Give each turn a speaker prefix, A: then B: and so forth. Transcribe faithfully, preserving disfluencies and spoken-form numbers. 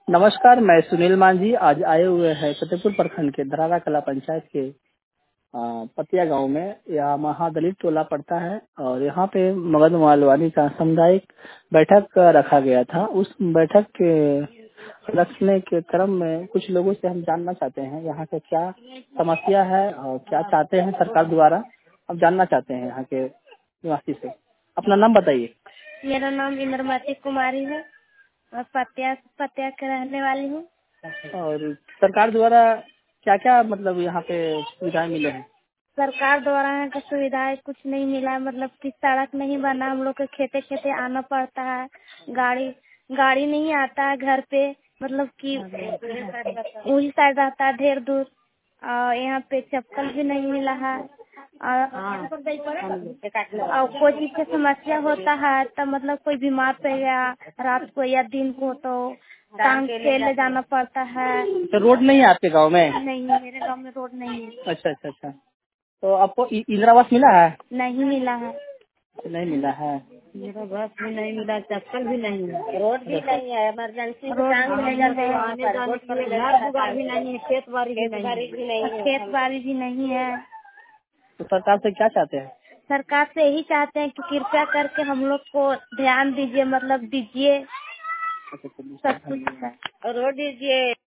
A: नमस्कार, मैं सुनील मांझी आज आए हुए हैं फतेहपुर प्रखंड के धरारा कला पंचायत के अ, पतिया गांव में। यह महादलित टोला पड़ता है और यहाँ पे मगध मालवानी का सामुदायिक बैठक रखा गया था। उस बैठक के रखने के क्रम में कुछ लोगों से हम जानना चाहते हैं यहाँ के क्या समस्या है और क्या चाहते हैं सरकार द्वारा। हम जानना चाहते हैं यहाँ के निवासी से। अपना नाम बताइए।
B: मेरा नाम इंद्रमती कुमारी है और पतिया पतिया के रहने वाली हूँ।
A: और सरकार द्वारा क्या क्या मतलब यहाँ पे सुविधाएं मिले हैं?
B: सरकार द्वारा यहाँ का सुविधाएं कुछ नहीं मिला, मतलब कि सड़क नहीं बना, हम लोग को खेते खेते आना पड़ता है, गाड़ी गाड़ी नहीं आता है घर पे, मतलब कि वही साइड रहता है ढेर दूर। और यहाँ पे चप्पल भी नहीं मिला है और और कोई चीज की समस्या होता है तो मतलब कोई बीमार पड़ गया रात को या दिन को तो टांग के ले जाना पड़ता है।
A: तो रोड नहीं है आपके गांव में?
B: नहीं, मेरे गांव में रोड नहीं है।
A: अच्छा अच्छा अच्छा। तो आपको इ- इंदिरा आवास मिला है?
B: नहीं मिला है।
A: नहीं मिला है।
B: मेरा बस भी नहीं मिला, चप्पल भी नहीं है, रोड भी नहीं है, इमरजेंसी टांग में ले जाते हैं, आने जाने के लिए घर दुआर भी नहीं है, खेत बाड़ी भी नहीं है, खेत बाड़ी भी नहीं है।
A: तो सरकार से क्या चाहते हैं?
B: सरकार से यही चाहते हैं कि कृपया करके हम लोग को ध्यान दीजिए, मतलब दीजिए सब कुछ है। रोड दीजिए।